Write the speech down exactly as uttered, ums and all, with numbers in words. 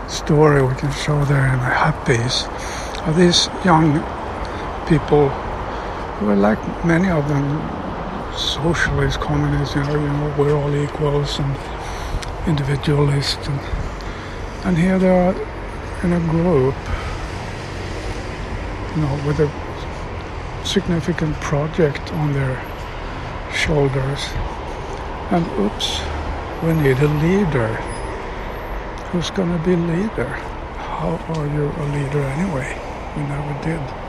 story we can show there in the Happies of these young people who are, like many of them, socialist, communists, you know, you know, we're all equals and individualists, and, and here they are in a group, you know, with a significant project on their shoulders, and oops, we need a leader. Who's gonna be leader? How are you a leader anyway? We never did.